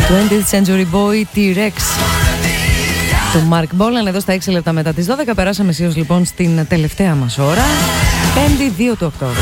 20th Century Boy T-Rex του Mark Bolan εδώ στα 6 λεπτά μετά τις 12. Περάσαμε σίγουρος λοιπόν στην τελευταία μας ώρα, 5η 2 του Οκτώβρη.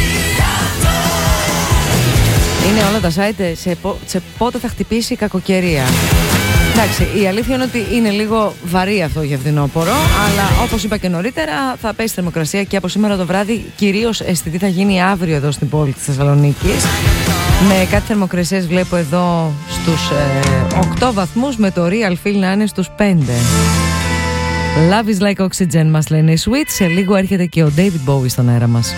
Είναι όλα τα site σε πότε θα χτυπήσει η κακοκαιρία. Εντάξει, η αλήθεια είναι ότι είναι λίγο βαρύ αυτό για φθινόπωρο, αλλά όπως είπα και νωρίτερα, θα πέσει θερμοκρασία και από σήμερα το βράδυ, κυρίως αισθητή θα γίνει αύριο εδώ στην πόλη της Θεσσαλονίκης. Με κάτι θερμοκρασίες βλέπω εδώ στους 8 βαθμούς, με το Real Feel να είναι στους 5. Love is like oxygen μας λένε οι Sweet. Σε λίγο έρχεται και ο David Bowie στον αέρα μας.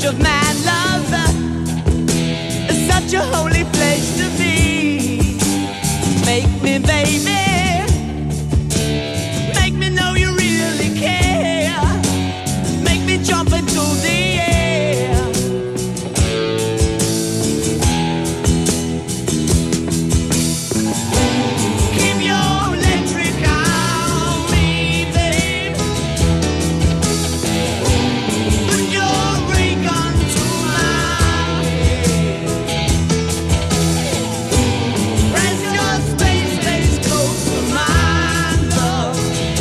touch of mad love. It's such a holy place to be. Make me, baby. Make me know you really care. Make me jump into the air. Keep your electric on me, babe. Put your ray gun to my head. Press your space close to mine, love.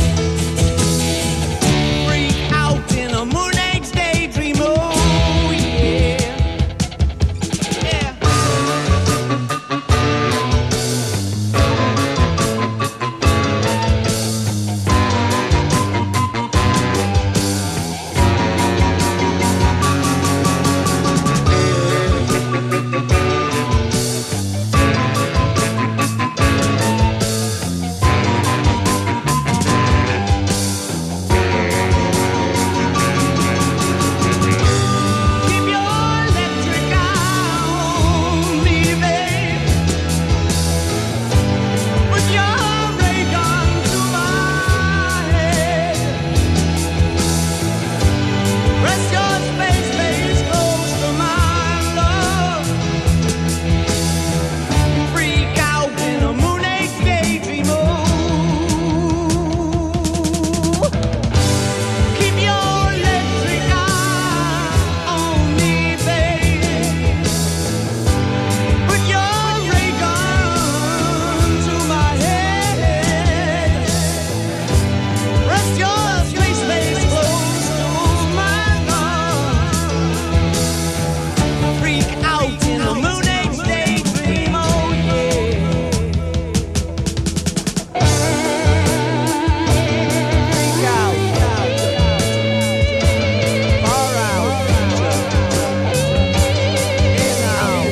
Freak out in a moon age daydream, oh yeah. Yeah. Keep your electric on me, babe. Put your ray gun to my head. Press your space close to mine, love. Freak out in a moon age daydream, oh. Keep your electric on me, babe. Put your ray gun to my head. Press your space close to mine, love. Freak out in a moon age daydream, oh yeah. Freak out, far out, in out.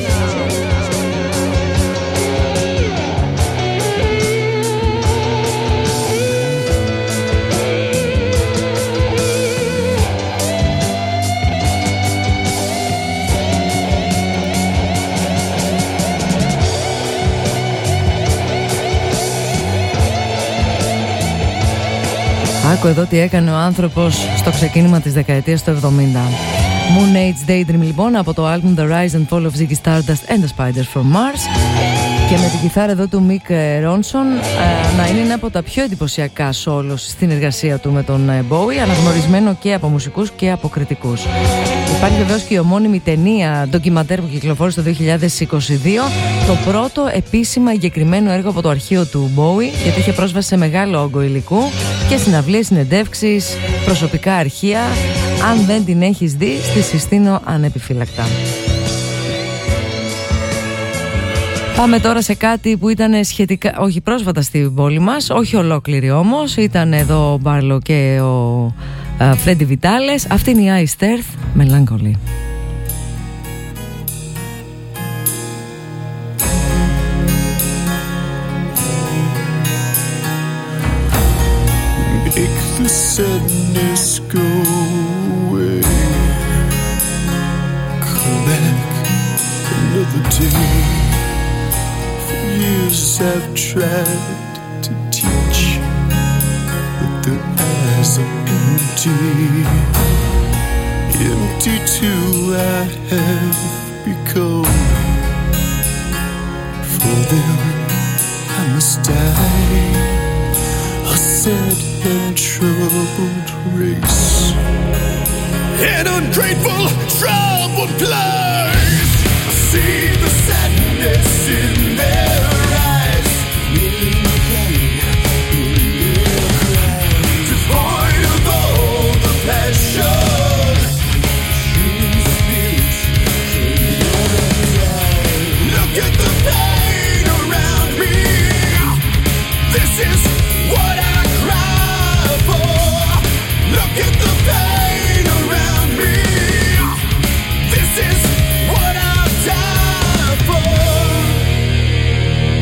Άκου εδώ τι έκανε ο άνθρωπος στο ξεκίνημα της δεκαετίας του 70. Moon Age Daydream λοιπόν από το album The Rise and Fall of Ziggy Stardust and the Spiders from Mars, και με την κιθάρα εδώ του Mick Ronson να είναι ένα από τα πιο εντυπωσιακά solos στην εργασία του με τον Bowie, αναγνωρισμένο και από μουσικούς και από κριτικούς. Υπάρχει βεβαίως και η ομώνυμη ταινία ντοκιμαντέρ που κυκλοφόρησε το 2022, το πρώτο επίσημα εγκεκριμένο έργο από το αρχείο του Bowie, γιατί είχε πρόσβαση σε μεγάλο όγκο υλικού και συναυλίες, συνεντεύξεις, προσωπικά αρχεία. Αν δεν την έχεις δει, στη συστήνω ανεπιφύλακτα. Πάμε τώρα σε κάτι που ήταν σχετικά, όχι πρόσφατα στην πόλη μας, όχι ολόκληρη όμως. Ήταν εδώ ο Μπάρλο και ο Φρέντι Βιτάλες. Αυτή είναι η Iced Earth, Melancholy. Make the sadness go away. Come back another day. For years I've tried to teach, but their eyes are empty. Empty too I have become. For them I must die. A sad and troubled race, an ungrateful, troubled place. I see the sadness in their eyes, devoid of all the passion. Look at the pain around me. This is what I cry for. Look at the pain around me. This is what I'll die for.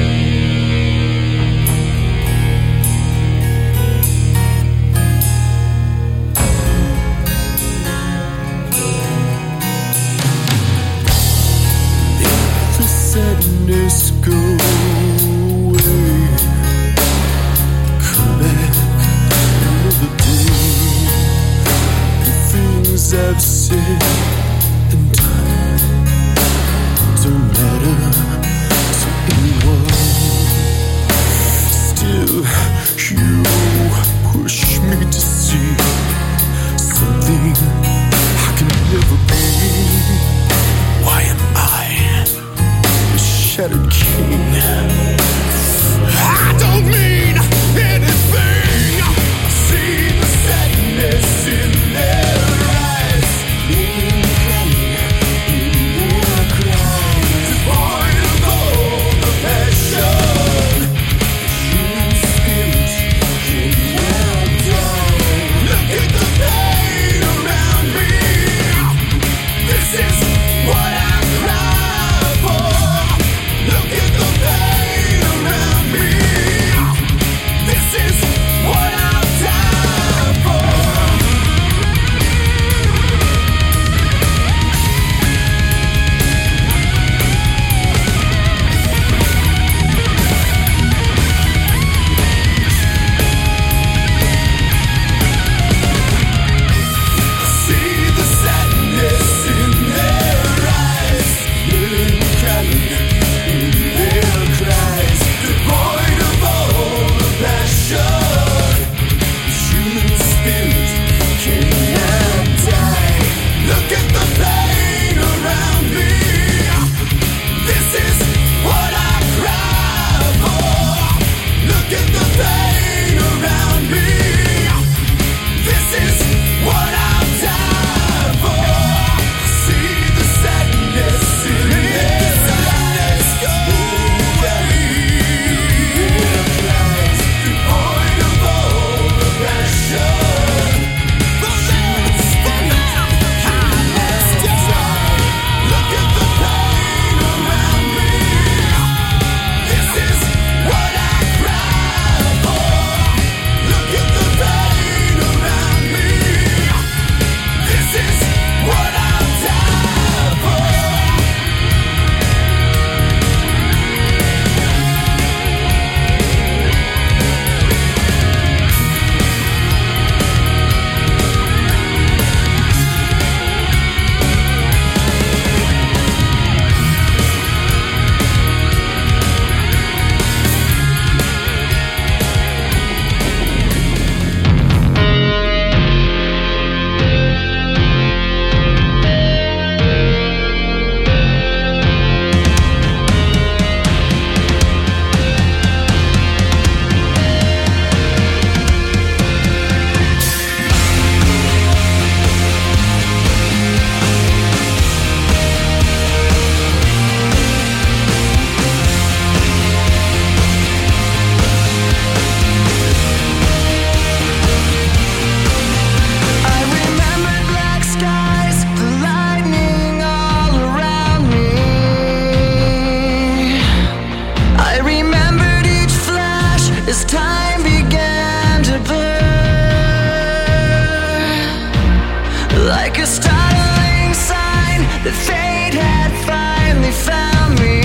like a startling sign that fate had finally found me.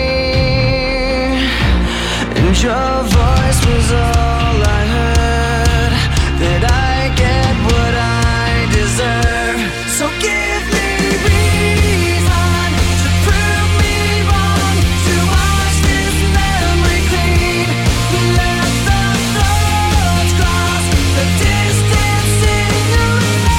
And your voice was all I heard, that I get what I deserve. So give me reason to prove me wrong, to wash this memory clean. Let the thoughts cross the distance in your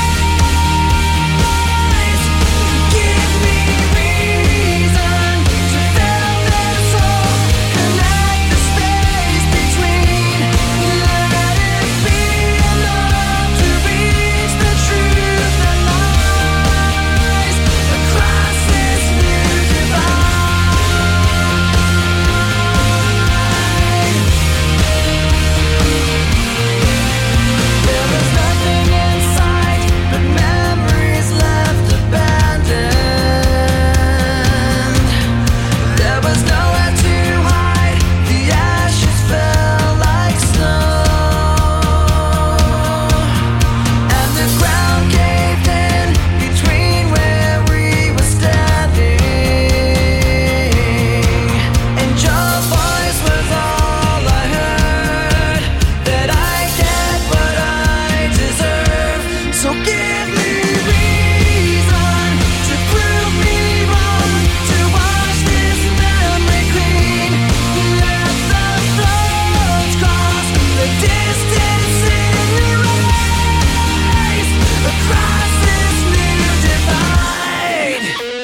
eyes. Give me reason to fill this hole, connect the space between. Let it be enough to reach the truth that lies across this new divide. There was nothing in sight but memories left abandoned. There was nowhere to hide, the ashes fell like snow, and the ground caved in between where we were standing. And your voice was all I heard, that I get what I deserve. So give me reason to prove me wrong, to wash this memory clean. Let the thoughts cross the distance in your eyes across this new divide.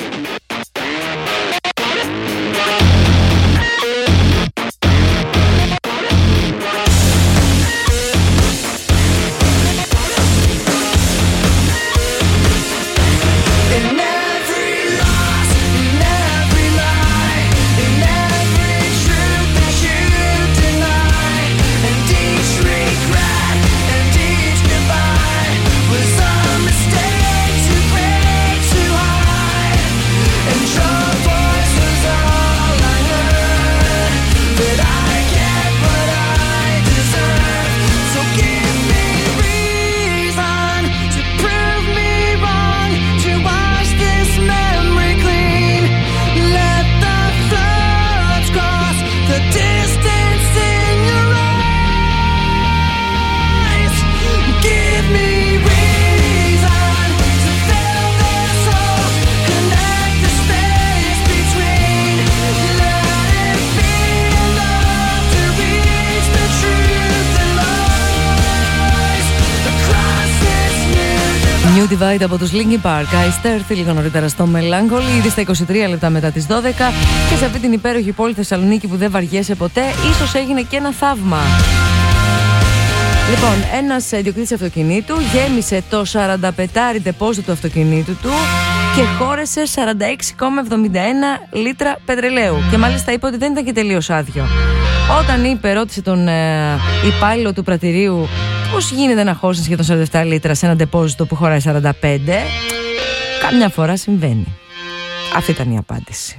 In every loss, in every lie, in every truth that you deny, and each regret and each goodbye was a mistake to break too high. And your voice was all I heard, that I get what I deserve. So give me reason to prove me wrong, to wash this memory clean. Let the thoughts cross the distance in your eyes. Give me reason to fill this hole, connect the space between. Let it be enough to reach the truth that lies across this new divide. New Divide από τους Linkin Park. Είστε έρθει λίγο νωρίτερα στο Melancholy, ήδη στα 23 λεπτά μετά τις 12, και σε αυτή την υπέροχη πόλη Θεσσαλονίκη που δεν βαριέσαι ποτέ, ίσως έγινε και ένα θαύμα. Λοιπόν, ένας ιδιοκτήτης αυτοκινήτου γέμισε το 45 ντεπόζιτο του αυτοκινήτου του και χώρεσε 46,71 λίτρα πετρελαίου. Και μάλιστα είπε ότι δεν ήταν και τελείως άδειο. Όταν ρώτησε τον υπάλληλο του πρατηρίου πώς γίνεται να χώσεις σχεδόν 47 λίτρα σε ένα ντεπόζιτο που χωράει 45, καμιά φορά συμβαίνει. Αυτή ήταν η απάντηση.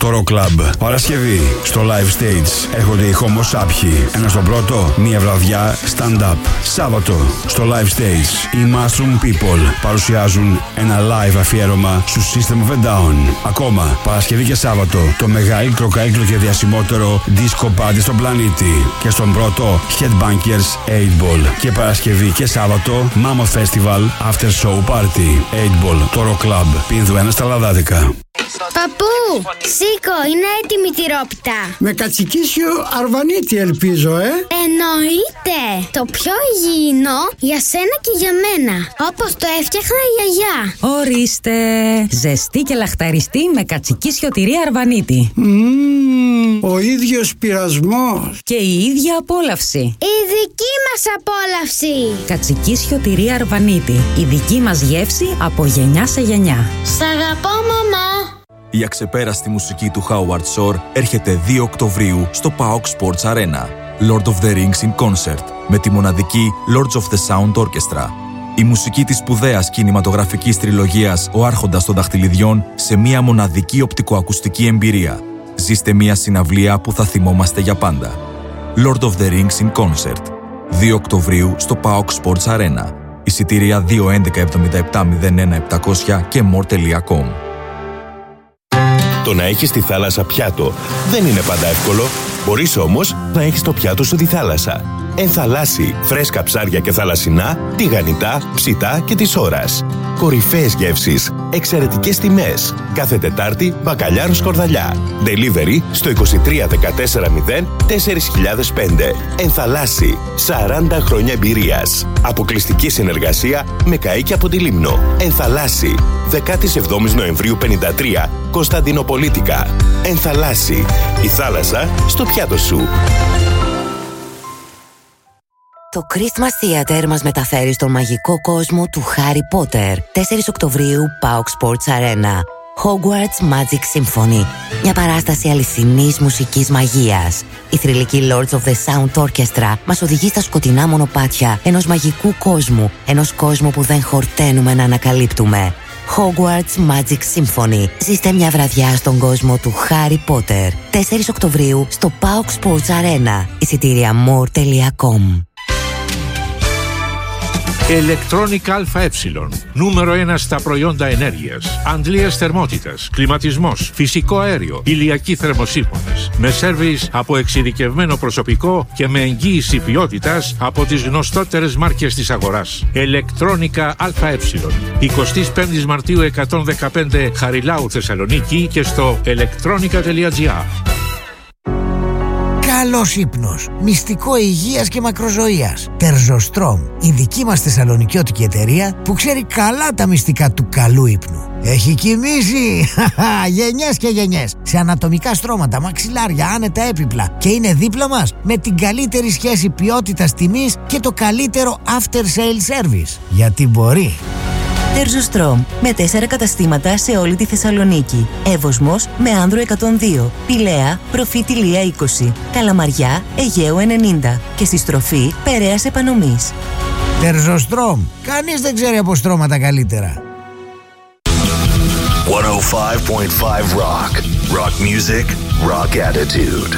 το Rock Club. Παρασκευή στο live stage έρχονται οι Homo Saphi. Ένα στον πρώτο, μία βραδιά stand-up. Σάββατο στο live stage οι Mushroom People παρουσιάζουν ένα live αφιέρωμα στο System of a Down. Ακόμα Παρασκευή και Σάββατο το μεγαλύτερο, καλύτερο και διασημότερο disco party στον πλανήτη. Και στον πρώτο Headbangers 8-Ball. Και Παρασκευή και Σάββατο Mammoth Festival After Show Party. 8-Ball, το Rock Club, Πίνδου 1 στα Λαδάδικα. Παππού, σήκω, είναι έτοιμη η τυρόπιτα. Με κατσικίσιο αρβανίτη ελπίζω, Εννοείται. Το πιο υγιεινό για σένα και για μένα. Όπως το έφτιαχνα η γιαγιά. Ορίστε. Ζεστή και λαχταριστή με κατσικίσιο τυρί αρβανίτη. Ο ίδιος πειρασμός. Και η ίδια απόλαυση. Η δική μας απόλαυση. Κατσικίσιο τυρί αρβανίτη. Η δική μας γεύση από γενιά σε γενιά. Σ' αγαπώ, μαμά. Η αξεπέραστη μουσική του Howard Shore έρχεται 2 Οκτωβρίου στο PAOK Sports Arena. Lord of the Rings in Concert με τη μοναδική Lords of the Sound Orchestra. Η μουσική της σπουδαίας κινηματογραφικής τριλογίας «Ο Άρχοντας των Δαχτυλιδιών» σε μια μοναδική οπτικοακουστική εμπειρία. Ζήστε μια συναυλία που θα θυμόμαστε για πάντα. Lord of the Rings in Concert. 2 Οκτωβρίου στο PAOK Sports Arena. Εισιτήρια 211-77-01-700 και more.com. Το να έχεις τη θάλασσα πιάτο δεν είναι πάντα εύκολο. Μπορείς όμως να έχεις το πιάτο σου τη θάλασσα. Ενθαλάσσι, φρέσκα ψάρια και θαλασσινά, τηγανιτά, ψητά και της ώρας. Κορυφαίες γεύσεις, εξαιρετικές τιμές. Κάθε Τετάρτη, μπακαλιάρο σκορδαλιά. Delivery στο 23 14 0 4005. Ενθαλάσσι, 40 χρόνια εμπειρίας. Αποκλειστική συνεργασία με καΐκι από τη Λίμνο. Ενθαλάσσι, 17 Νοεμβρίου 53, Κωνσταντινοπολίτικα. Ενθαλάσσι, η θάλασσα στο πιάτο σου. Το Christmas Theater μας μεταφέρει στον μαγικό κόσμο του Harry Potter. 4 Οκτωβρίου, PAOK Sports Arena. Hogwarts Magic Symphony. Μια παράσταση αληθινής μουσικής μαγείας. Η θρυλική Lords of the Sound Orchestra μας οδηγεί στα σκοτεινά μονοπάτια ενός μαγικού κόσμου. Ενός κόσμου που δεν χορταίνουμε να ανακαλύπτουμε. Hogwarts Magic Symphony. Ζήστε μια βραδιά στον κόσμο του Harry Potter. 4 Οκτωβρίου στο PAOK Sports Arena. Εισιτήρια more.com. Electronic ΑΕ. Νούμερο 1 στα προϊόντα ενέργειας. Αντλίας θερμότητας, κλιματισμός, φυσικό αέριο, ηλιακοί θερμοσύφωνες. Με σέρβις από εξειδικευμένο προσωπικό και με εγγύηση ποιότητας από τις γνωστότερες μάρκες της αγοράς. Electronica ΑΕ. 25 Μαρτίου 115 Χαριλάου Θεσσαλονίκη και στο electronica.gr. Καλός ύπνος, μυστικό υγείας και μακροζωίας. Τερζοστρόμ, η δική μας θεσσαλονικιώτικη εταιρεία που ξέρει καλά τα μυστικά του καλού ύπνου. Έχει κοιμήσει γενιές και γενιές σε ανατομικά στρώματα, μαξιλάρια, άνετα έπιπλα και είναι δίπλα μας με την καλύτερη σχέση ποιότητας τιμής και το καλύτερο after sale service. Γιατί μπορεί. Τερζοστρόμ, με 4 καταστήματα σε όλη τη Θεσσαλονίκη. Εύωσμος με Άνδρο 102, Πηλαία, Προφήτη Λία 20, Καλαμαριά, Αιγαίου 90 και στη στροφή Περαίας Επανομής. Τερζοστρόμ, κανείς δεν ξέρει από στρώματα καλύτερα. 105.5 Rock. Rock music, rock attitude.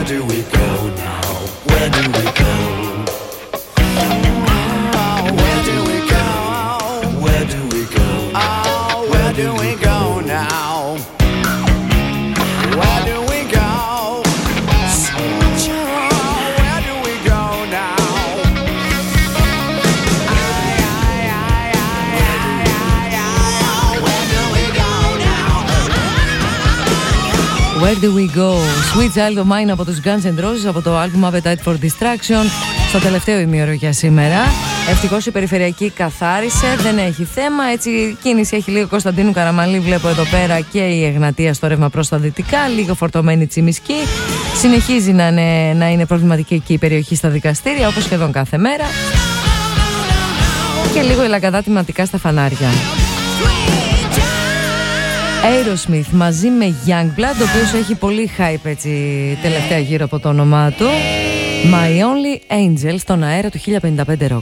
do we go now? Where do we go? Where do we go? Where do we go? Oh, where do we go now? Where do we go? Where do we go now? Where do we go? Sweet Child of Mine από τους Guns N' Roses από το album Appetite for Distraction στο τελευταίο ημίωρο για σήμερα. Ευτυχώς η περιφερειακή καθάρισε, δεν έχει θέμα. Έτσι κίνηση έχει λίγο Κωνσταντίνου Καραμαλή, βλέπω εδώ πέρα, και η Εγνατία στο ρεύμα προς τα δυτικά, λίγο φορτωμένη Τσιμισκή. Συνεχίζει να είναι προβληματική εκεί η περιοχή στα δικαστήρια, όπως σχεδόν κάθε μέρα. Και λίγο ηλακαδάτηματικά στα φανάρια. Aerosmith μαζί με Youngblood, ο οποίος έχει πολύ hype έτσι τελευταία γύρω από το όνομά του. My Only Angel στον αέρα του 1055 Rock.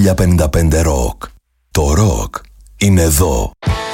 1055 Rock. Το ροκ είναι εδώ.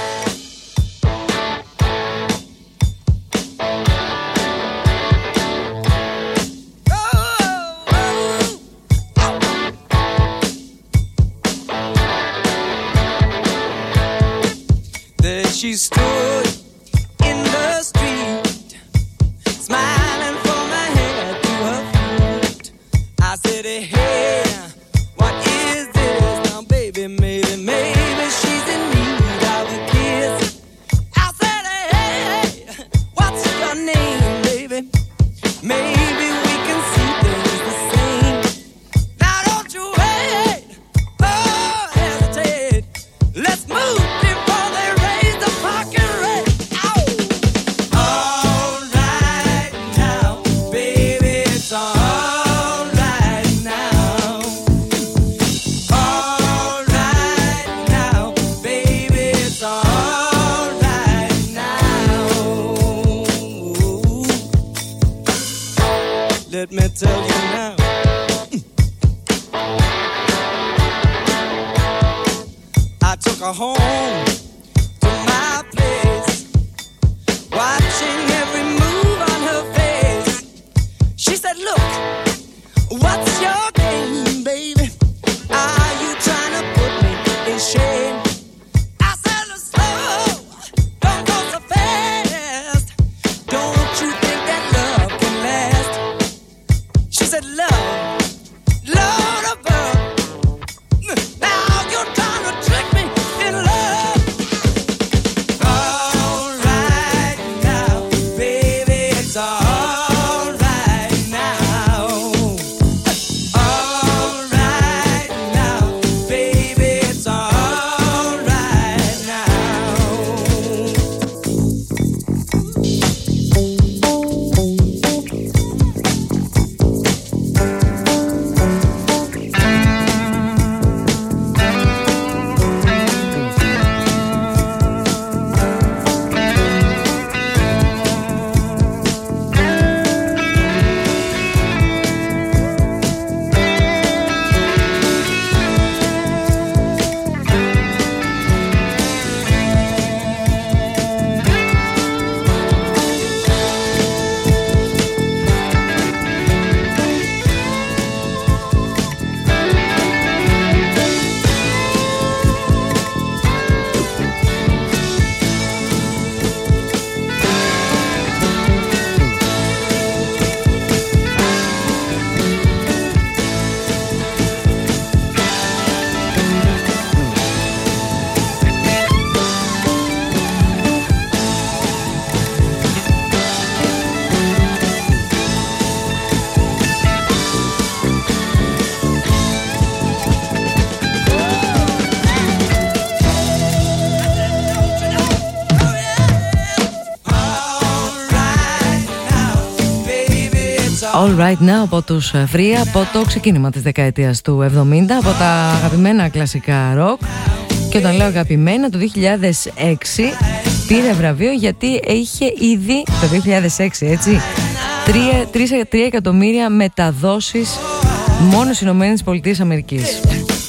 She stood in the street, smiling from her head to her feet. I said, hey, what is this? Now, baby, maybe she's in need of a kiss. I said, hey, what's your name, baby? Maybe we can see things the same. Now, don't you wait, oh, hesitate. Let's move. Let me tell you now. I took her home to my place, watching every move on her face. She said, look, what's your game, baby? Are you trying to put me in shame? I said, slow, don't go so fast. Don't you think that love can last? She said, love, Lord above. Now you're trying to trick me in love. All right now, baby, it's all right now. All right now, baby, it's all right now. All Right Now από τους Free, από το ξεκίνημα της δεκαετίας του 70, από τα αγαπημένα κλασικά rock. Και όταν λέω αγαπημένα, το 2006 πήρε βραβείο γιατί είχε ήδη το 2006, έτσι, 3 εκατομμύρια μεταδόσεις μόνο στις Ηνωμένες Πολιτείες Αμερικής.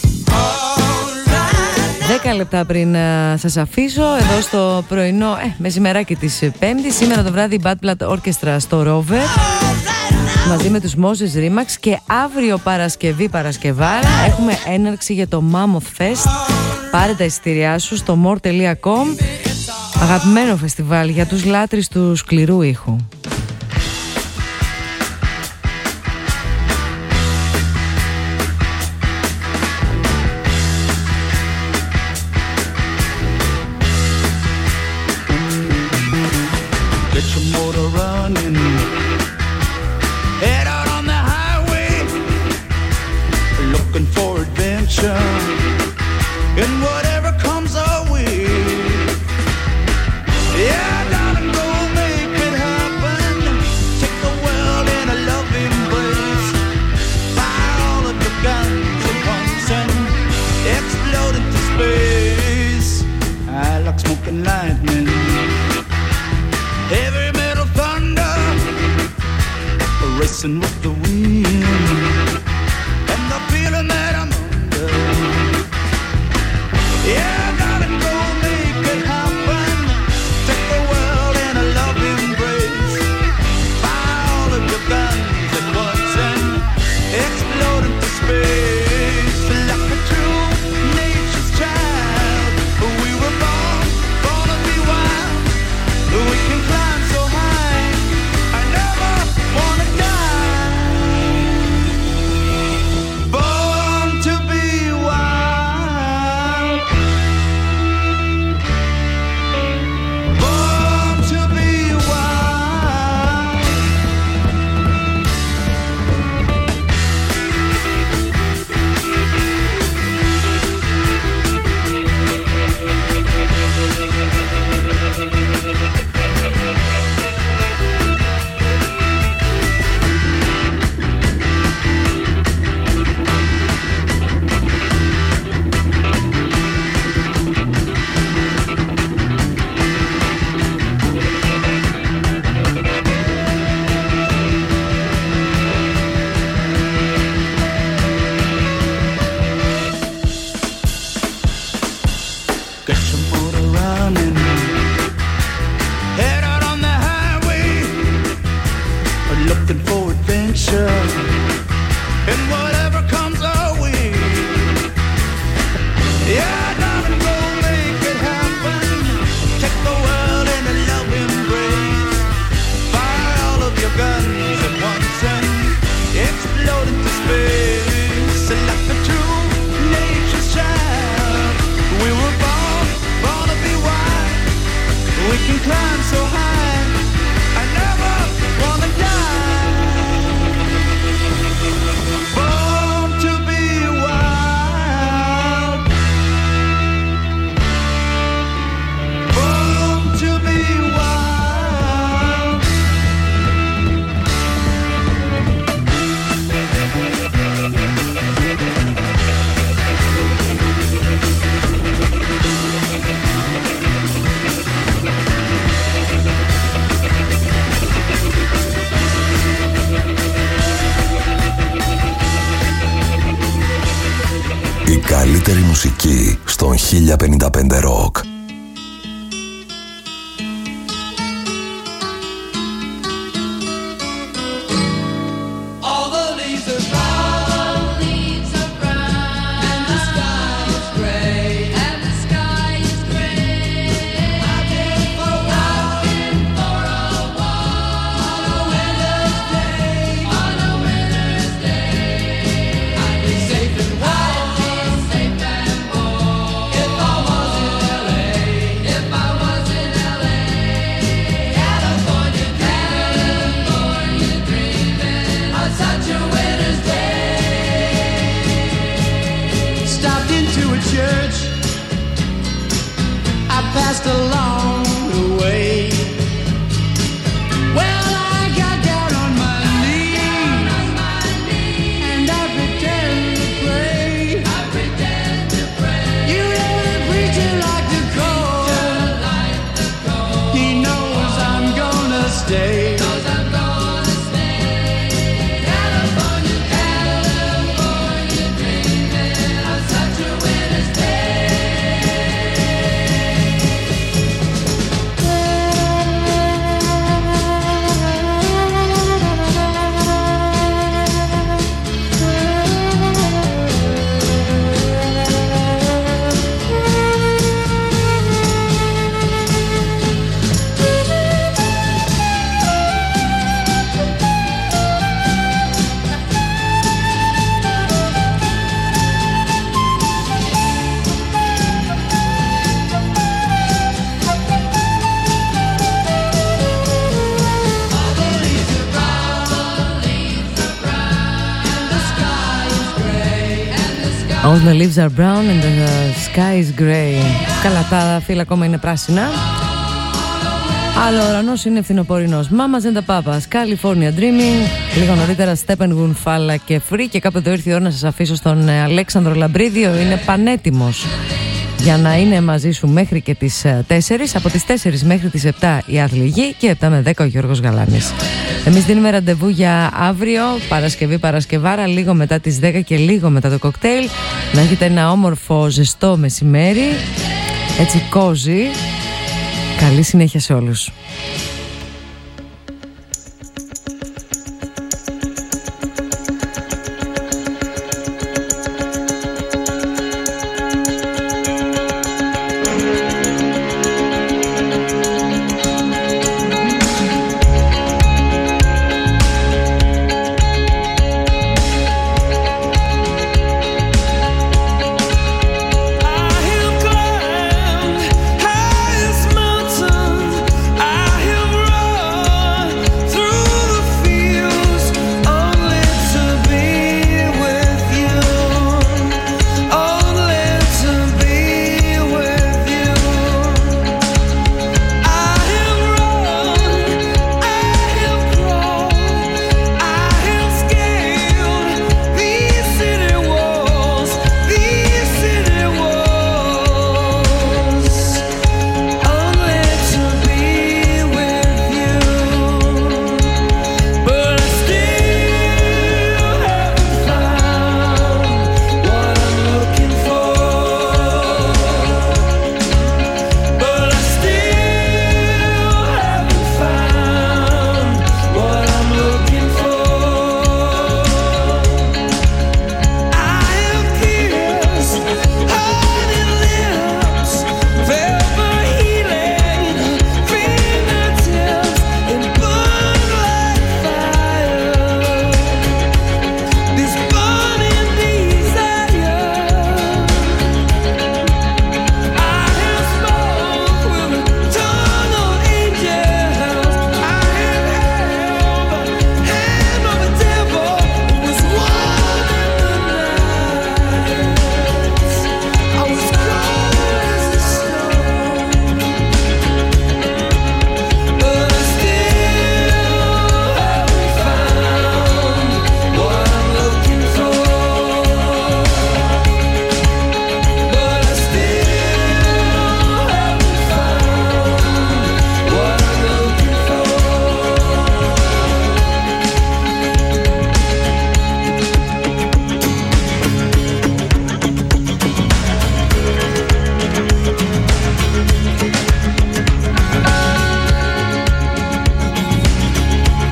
10 λεπτά πριν σας αφήσω εδώ στο πρωινό μεσημεράκι της Πέμπτης. Σήμερα το βράδυ η Bad Blood Orchestra στο Rover μαζί με τους Moses Remax, και αύριο Παρασκευάρα έχουμε έναρξη για το Mammoth Fest. Πάρε τα εισιτήριά σου στο more.com. Αγαπημένο φεστιβάλ για τους λάτρεις του σκληρού ήχου. Get your motor running. Head out on the highway, looking for adventure, and whatever comes our way. Yeah, darling, go make it happen. Take the world in a loving embrace. Fire all of your guns at once and explode into space. I like smoking lightning, heavy metal thunder, racing with the wind, and the feeling that I'm under. climb so high. I never wanna die. Born to be wild. Born to be wild. Η καλύτερη μουσική στον 1055 Rock. All the leaves are brown, and the sky is gray, and the sky is gray. I've been for a walk, on a winter's day, on a winter's day. I'd be safe and warm, if I was in LA, if I was in LA. California, California dreaming on such a winter's day. Stopped into a church, I passed along the way. Well, I got down on my knees, and I pretend to pray. You know the preacher like the cold. He knows I'm gonna stay. California, California dreaming on such a winter's day. All the leaves are brown and the sky is grey. Καλά, τα φύλλα ακόμα είναι πράσινα. Άλλο ουρανός είναι φθινοπορεινός. Mamas and the Papas, California Dreaming. Λίγο νωρίτερα Steppenwolf, αλλά και Free. Και κάποτε ήρθε η ώρα να σας αφήσω στον Αλέξανδρο Λαμπρίδιο. Είναι πανέτοιμος για να είναι μαζί σου μέχρι και τις 4. Από τις 4 μέχρι τις 7 η Αθληγή και 7 με 10 ο Γιώργος Γαλάνης. Εμείς δίνουμε ραντεβού για αύριο, Παρασκευή, Παρασκευάρα, λίγο μετά τις 10 και λίγο μετά το κοκτέιλ. Να έχετε ένα όμορφο ζεστό μεσημέρι, έτσι κόζι. Καλή συνέχεια σε όλους.